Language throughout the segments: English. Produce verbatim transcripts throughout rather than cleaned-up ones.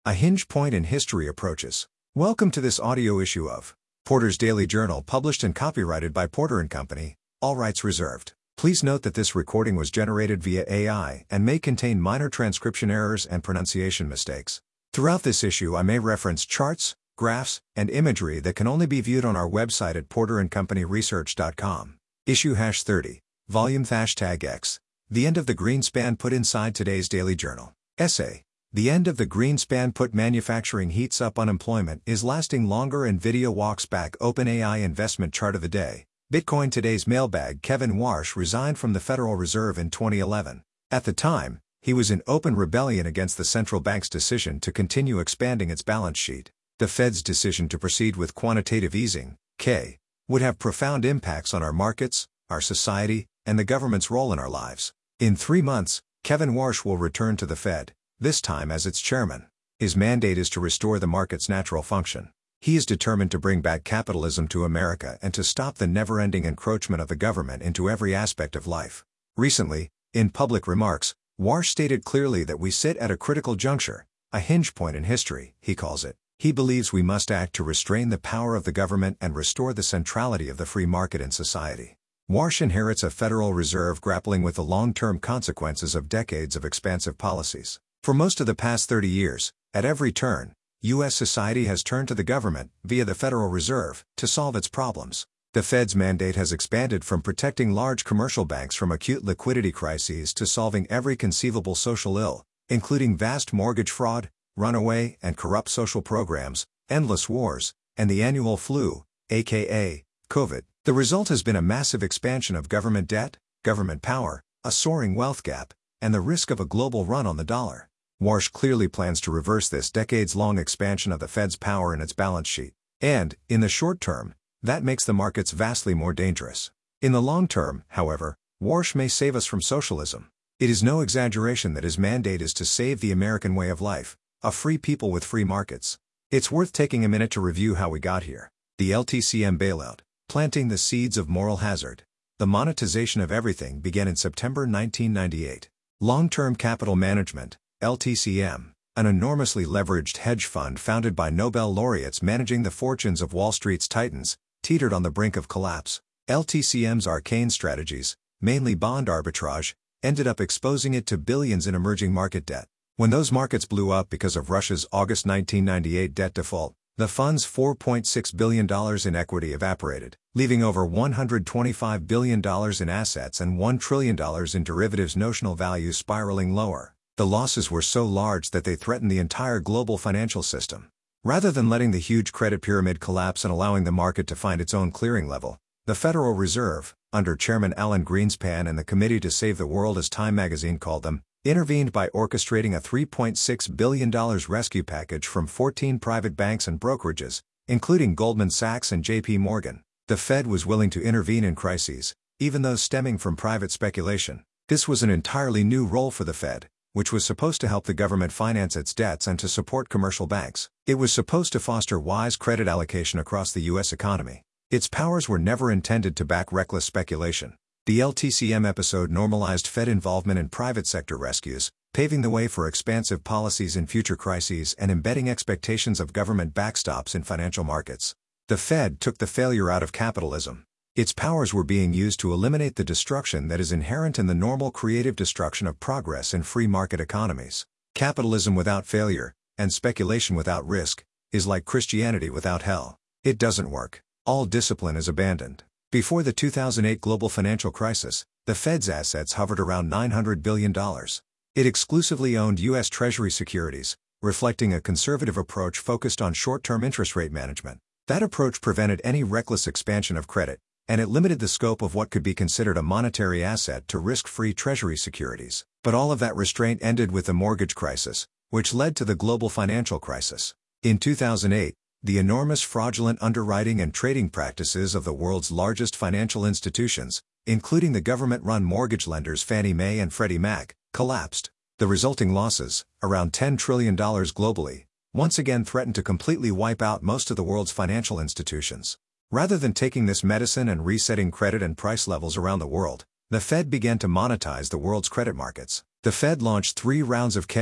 A hinge point in history approaches. Welcome to this audio issue of Porter's Daily Journal, published and copyrighted by Porter and Company, all rights reserved. Please note that this recording was generated via A I and may contain minor transcription errors and pronunciation mistakes. Throughout this issue I may reference charts, graphs, and imagery that can only be viewed on our website at porter and company research dot com. Issue hash thirty, volume hashtag X. The end of the Greenspan put inside today's Daily Journal. Essay. The end of the Greenspan put. Manufacturing heats up, unemployment is lasting longer, and video walks back. OpenAI investment chart of the day. Bitcoin today's mailbag. Kevin Warsh resigned from the Federal Reserve in twenty eleven. At the time, he was in open rebellion against the central bank's decision to continue expanding its balance sheet. The Fed's decision to proceed with quantitative easing, K, would have profound impacts on our markets, our society, and the government's role in our lives. In three months, Kevin Warsh will return to the Fed, this time as its chairman. His mandate is to restore the market's natural function. He is determined to bring back capitalism to America and to stop the never-ending encroachment of the government into every aspect of life. Recently, in public remarks, Warsh stated clearly that we sit at a critical juncture, a hinge point in history, he calls it. He believes we must act to restrain the power of the government and restore the centrality of the free market in society. Warsh inherits a Federal Reserve grappling with the long-term consequences of decades of expansive policies. For most of the past thirty years, at every turn, U S society has turned to the government, via the Federal Reserve, to solve its problems. The Fed's mandate has expanded from protecting large commercial banks from acute liquidity crises to solving every conceivable social ill, including vast mortgage fraud, runaway and corrupt social programs, endless wars, and the annual flu, aka COVID. The result has been a massive expansion of government debt, government power, a soaring wealth gap, and the risk of a global run on the dollar. Warsh clearly plans to reverse this decades-long expansion of the Fed's power in its balance sheet. And, in the short term, that makes the markets vastly more dangerous. In the long term, however, Warsh may save us from socialism. It is no exaggeration that his mandate is to save the American way of life, a free people with free markets. It's worth taking a minute to review how we got here. The L T C M bailout. Planting the seeds of moral hazard. The monetization of everything began in September nineteen ninety-eight. Long-term capital management, L T C M, an enormously leveraged hedge fund founded by Nobel laureates managing the fortunes of Wall Street's titans, teetered on the brink of collapse. L T C M's arcane strategies, mainly bond arbitrage, ended up exposing it to billions in emerging market debt. When those markets blew up because of Russia's August nineteen ninety-eight debt default, the fund's four point six billion dollars in equity evaporated, leaving over one hundred twenty-five billion dollars in assets and one trillion dollars in derivatives notional value spiraling lower. The losses were so large that they threatened the entire global financial system. Rather than letting the huge credit pyramid collapse and allowing the market to find its own clearing level, the Federal Reserve, under Chairman Alan Greenspan and the Committee to Save the World, as Time magazine called them, intervened by orchestrating a three point six billion dollars rescue package from fourteen private banks and brokerages, including Goldman Sachs and J P Morgan. The Fed was willing to intervene in crises, even those stemming from private speculation. This was an entirely new role for the Fed, which was supposed to help the government finance its debts and to support commercial banks. It was supposed to foster wise credit allocation across the U S economy. Its powers were never intended to back reckless speculation. The L T C M episode normalized Fed involvement in private sector rescues, paving the way for expansive policies in future crises and embedding expectations of government backstops in financial markets. The Fed took the failure out of capitalism. Its powers were being used to eliminate the destruction that is inherent in the normal creative destruction of progress in free market economies. Capitalism without failure, and speculation without risk, is like Christianity without hell. It doesn't work. All discipline is abandoned. Before the two thousand eight global financial crisis, the Fed's assets hovered around nine hundred billion dollars. It exclusively owned U S Treasury securities, reflecting a conservative approach focused on short-term interest rate management. That approach prevented any reckless expansion of credit, and it limited the scope of what could be considered a monetary asset to risk-free Treasury securities. But all of that restraint ended with the mortgage crisis, which led to the global financial crisis. In two thousand eight, the enormous fraudulent underwriting and trading practices of the world's largest financial institutions, including the government-run mortgage lenders Fannie Mae and Freddie Mac, collapsed. The resulting losses, around ten trillion dollars globally, once again threatened to completely wipe out most of the world's financial institutions. Rather than taking this medicine and resetting credit and price levels around the world, the Fed began to monetize the world's credit markets. The Fed launched three rounds of K,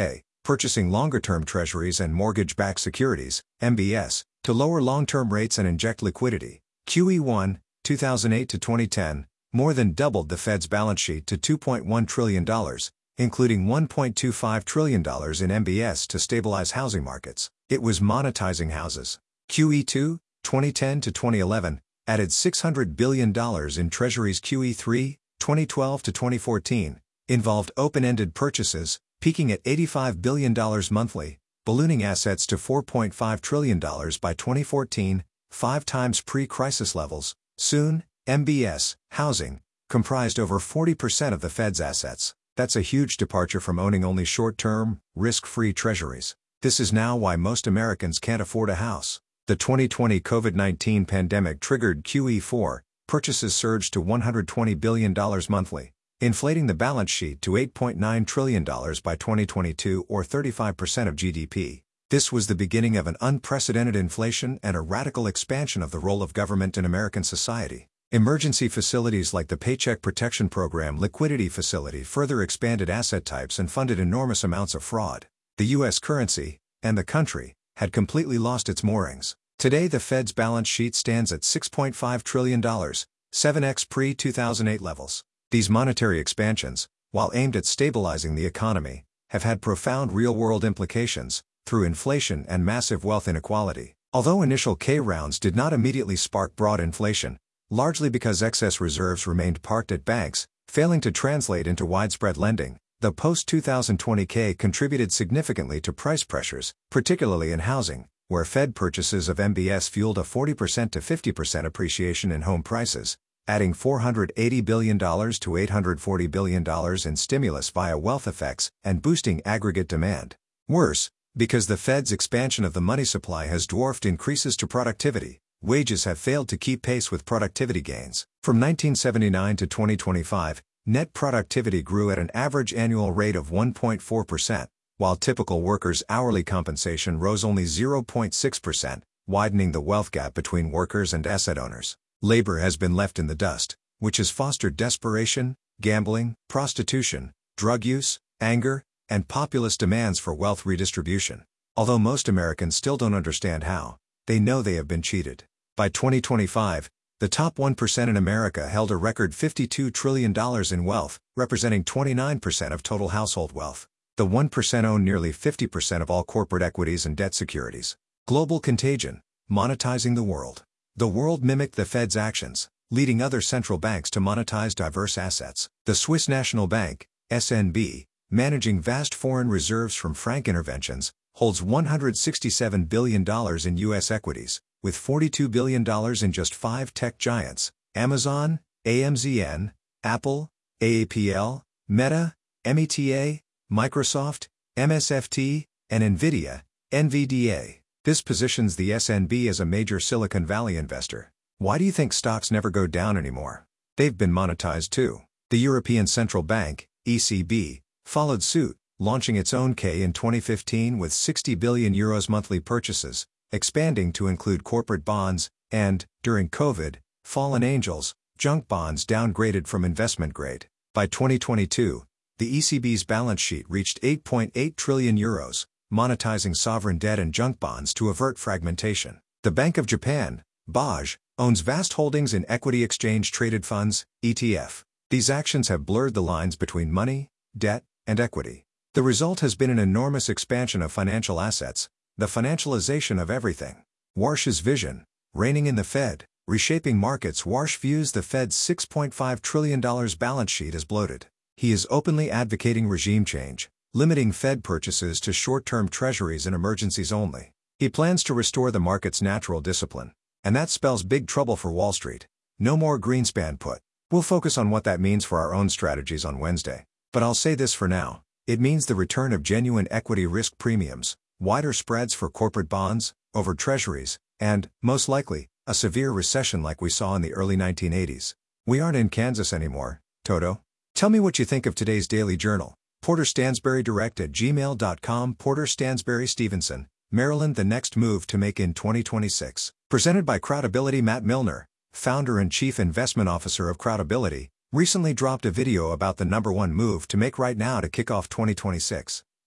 purchasing longer-term treasuries and mortgage-backed securities, M B S, to lower long-term rates and inject liquidity. Q E one, two thousand eight to twenty ten, more than doubled the Fed's balance sheet to two point one trillion dollars, including one point two five trillion dollars in M B S to stabilize housing markets. It was monetizing houses. Q E two, twenty ten to twenty eleven, added six hundred billion dollars in treasuries. Q E three, twenty twelve to twenty fourteen, involved open-ended purchases, peaking at eighty-five billion dollars monthly, ballooning assets to four point five trillion dollars by twenty fourteen, five times pre-crisis levels. Soon, M B S, housing, comprised over forty percent of the Fed's assets. That's a huge departure from owning only short-term, risk-free treasuries. This is now why most Americans can't afford a house. The twenty twenty COVID nineteen pandemic triggered Q E four, purchases surged to one hundred twenty billion dollars monthly, inflating the balance sheet to eight point nine trillion dollars by twenty twenty-two, or thirty-five percent of G D P. This was the beginning of an unprecedented inflation and a radical expansion of the role of government in American society. Emergency facilities like the Paycheck Protection Program liquidity facility further expanded asset types and funded enormous amounts of fraud. The U S currency, and the country, had completely lost its moorings. Today the Fed's balance sheet stands at six point five trillion dollars, seven x pre two thousand eight levels. These monetary expansions, while aimed at stabilizing the economy, have had profound real-world implications, through inflation and massive wealth inequality. Although initial K rounds did not immediately spark broad inflation, largely because excess reserves remained parked at banks, failing to translate into widespread lending, the post two thousand twenty K contributed significantly to price pressures, particularly in housing, where Fed purchases of M B S fueled a forty percent to fifty percent appreciation in home prices, adding four hundred eighty billion dollars to eight hundred forty billion dollars in stimulus via wealth effects and boosting aggregate demand. Worse, because the Fed's expansion of the money supply has dwarfed increases to productivity, wages have failed to keep pace with productivity gains. From nineteen seventy-nine to twenty twenty-five, net productivity grew at an average annual rate of one point four percent, while typical workers' hourly compensation rose only zero point six percent, widening the wealth gap between workers and asset owners. Labor has been left in the dust, which has fostered desperation, gambling, prostitution, drug use, anger, and populist demands for wealth redistribution. Although most Americans still don't understand how, they know they have been cheated. By twenty twenty-five, the top one percent in America held a record fifty-two trillion dollars in wealth, representing twenty-nine percent of total household wealth. The one percent own nearly fifty percent of all corporate equities and debt securities. Global contagion, monetizing the world. The world mimicked the Fed's actions, leading other central banks to monetize diverse assets. The Swiss National Bank, S N B, managing vast foreign reserves from franc interventions, holds one hundred sixty-seven billion dollars in U S equities, with forty-two billion dollars in just five tech giants: Amazon, A M Z N, Apple, A A P L, Meta, Meta, Microsoft, M S F T, and Nvidia, N V D A. This positions the S N B as a major Silicon Valley investor. Why do you think stocks never go down anymore? They've been monetized too. The European Central Bank, E C B, followed suit, launching its own K in twenty fifteen with sixty billion euros monthly purchases, expanding to include corporate bonds, and, during COVID, fallen angels, junk bonds downgraded from investment grade. By twenty twenty-two, the E C B's balance sheet reached eight point eight trillion euros, monetizing sovereign debt and junk bonds to avert fragmentation. The Bank of Japan, B O J, owns vast holdings in equity exchange-traded funds, E T F. These actions have blurred the lines between money, debt, and equity. The result has been an enormous expansion of financial assets, the financialization of everything. Warsh's vision, reigning in the Fed, reshaping markets. Warsh views the Fed's six point five trillion dollars balance sheet as bloated. He is openly advocating regime change, limiting Fed purchases to short-term treasuries and emergencies only. He plans to restore the market's natural discipline. And that spells big trouble for Wall Street. No more Greenspan put. We'll focus on what that means for our own strategies on Wednesday. But I'll say this for now. It means the return of genuine equity risk premiums, wider spreads for corporate bonds, over treasuries, and, most likely, a severe recession like we saw in the early nineteen eighties. We aren't in Kansas anymore, Toto. Tell me what you think of today's Daily Journal. Porter Stansberry Direct at gmail dot com. Porter Stansberry Stevenson, Maryland. The next move to make in twenty twenty-six. Presented by Crowdability. Matt Milner, founder and chief investment officer of Crowdability, recently dropped a video about the number one move to make right now to kick off twenty twenty-six.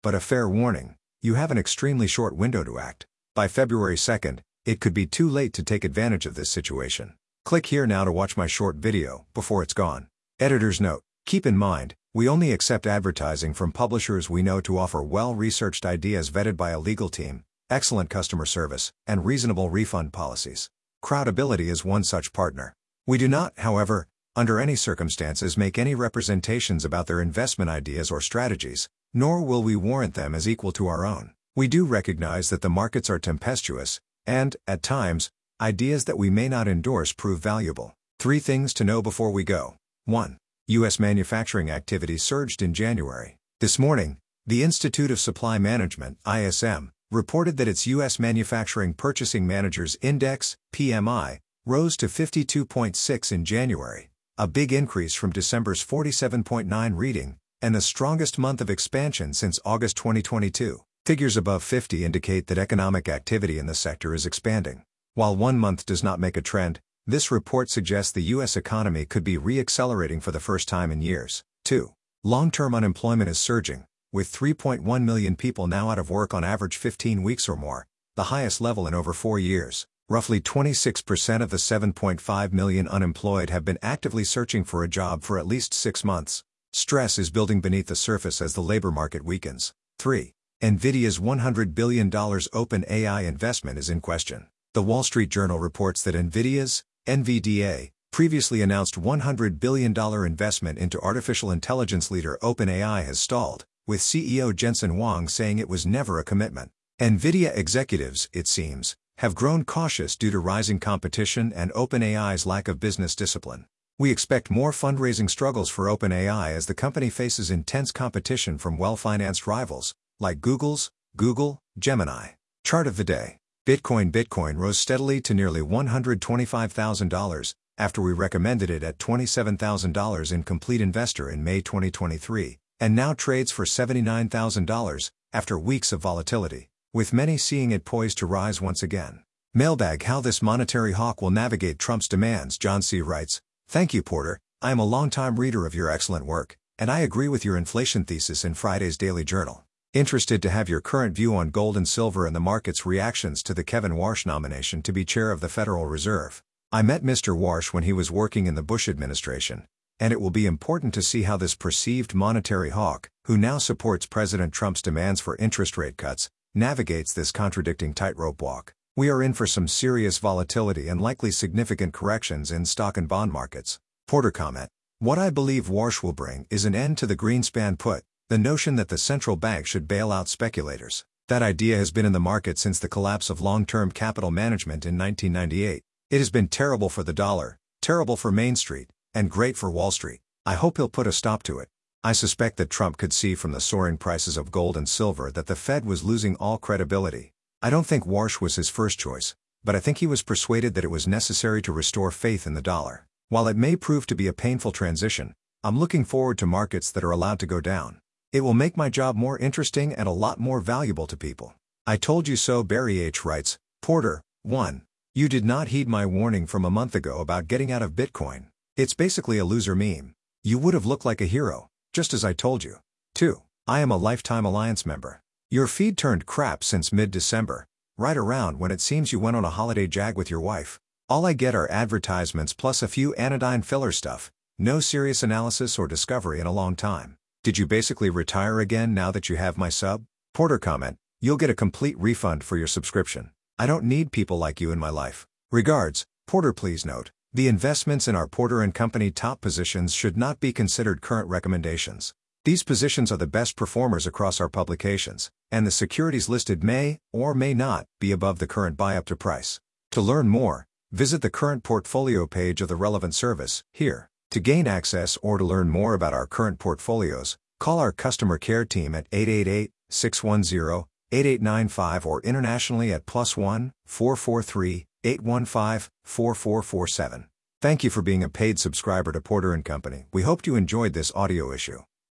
But a fair warning, you have an extremely short window to act. By February second, it could be too late to take advantage of this situation. Click here now to watch my short video, before it's gone. Editor's note: keep in mind, we only accept advertising from publishers we know to offer well-researched ideas vetted by a legal team, excellent customer service, and reasonable refund policies. Crowdability is one such partner. We do not, however, under any circumstances make any representations about their investment ideas or strategies, nor will we warrant them as equal to our own. We do recognize that the markets are tempestuous, and, at times, ideas that we may not endorse prove valuable. Three things to know before we go. one. U S manufacturing activity surged in January. This morning, the Institute of Supply Management, I S M, reported that its U S Manufacturing Purchasing Managers Index, P M I, rose to fifty-two point six in January, a big increase from December's forty-seven point nine reading, and the strongest month of expansion since August twenty twenty-two. Figures above fifty indicate that economic activity in the sector is expanding. While one month does not make a trend, this report suggests the U S economy could be re-accelerating for the first time in years. two. Long-term unemployment is surging, with three point one million people now out of work on average fifteen weeks or more, the highest level in over four years. Roughly twenty-six percent of the seven point five million unemployed have been actively searching for a job for at least six months. Stress is building beneath the surface as the labor market weakens. three. NVIDIA's one hundred billion dollars OpenAI investment is in question. The Wall Street Journal reports that NVIDIA's, N V D A, previously announced one hundred billion dollars investment into artificial intelligence leader OpenAI has stalled, with C E O Jensen Huang saying it was never a commitment. NVIDIA executives, it seems, have grown cautious due to rising competition and OpenAI's lack of business discipline. We expect more fundraising struggles for OpenAI as the company faces intense competition from well-financed rivals, like Google's, Google, Gemini. Chart of the day. Bitcoin Bitcoin rose steadily to nearly one hundred twenty-five thousand dollars, after we recommended it at twenty-seven thousand dollars in Complete Investor in May twenty twenty-three, and now trades for seventy-nine thousand dollars, after weeks of volatility, with many seeing it poised to rise once again. Mailbag: how this monetary hawk will navigate Trump's demands. John C. writes, "Thank you, Porter. I am a longtime reader of your excellent work, and I agree with your inflation thesis in Friday's Daily Journal. Interested to have your current view on gold and silver and the market's reactions to the Kevin Warsh nomination to be chair of the Federal Reserve. I met Mister Warsh when he was working in the Bush administration, and it will be important to see how this perceived monetary hawk, who now supports President Trump's demands for interest rate cuts, navigates this contradicting tightrope walk. We are in for some serious volatility and likely significant corrections in stock and bond markets." Porter comment: "What I believe Warsh will bring is an end to the Greenspan put, the notion that the central bank should bail out speculators. That idea has been in the market since the collapse of long-term capital management in nineteen ninety-eight. It has been terrible for the dollar, terrible for Main Street, and great for Wall Street. I hope he'll put a stop to it. I suspect that Trump could see from the soaring prices of gold and silver that the Fed was losing all credibility. I don't think Warsh was his first choice, but I think he was persuaded that it was necessary to restore faith in the dollar. While it may prove to be a painful transition, I'm looking forward to markets that are allowed to go down. It will make my job more interesting and a lot more valuable to people. I told you so." Barry H. writes, "Porter, one. You did not heed my warning from a month ago about getting out of Bitcoin. It's basically a loser meme. You would have looked like a hero, just as I told you. two. I am a lifetime Alliance member. Your feed turned crap since mid-December, right around when it seems you went on a holiday jag with your wife. All I get are advertisements plus a few anodyne filler stuff, no serious analysis or discovery in a long time. Did you basically retire again now that you have my sub?" Porter comment: "You'll get a complete refund for your subscription. I don't need people like you in my life. Regards, Porter." Please note, the investments in our Porter and Company top positions should not be considered current recommendations. These positions are the best performers across our publications, and the securities listed may, or may not, be above the current buy-up to price. To learn more, visit the current portfolio page of the relevant service, here. To gain access or to learn more about our current portfolios, call our customer care team at eight eight eight, six one zero, eight eight nine five or internationally at plus one, four four three, eight one five, four four four seven. Thank you for being a paid subscriber to Porter and Company. We hope you enjoyed this audio issue.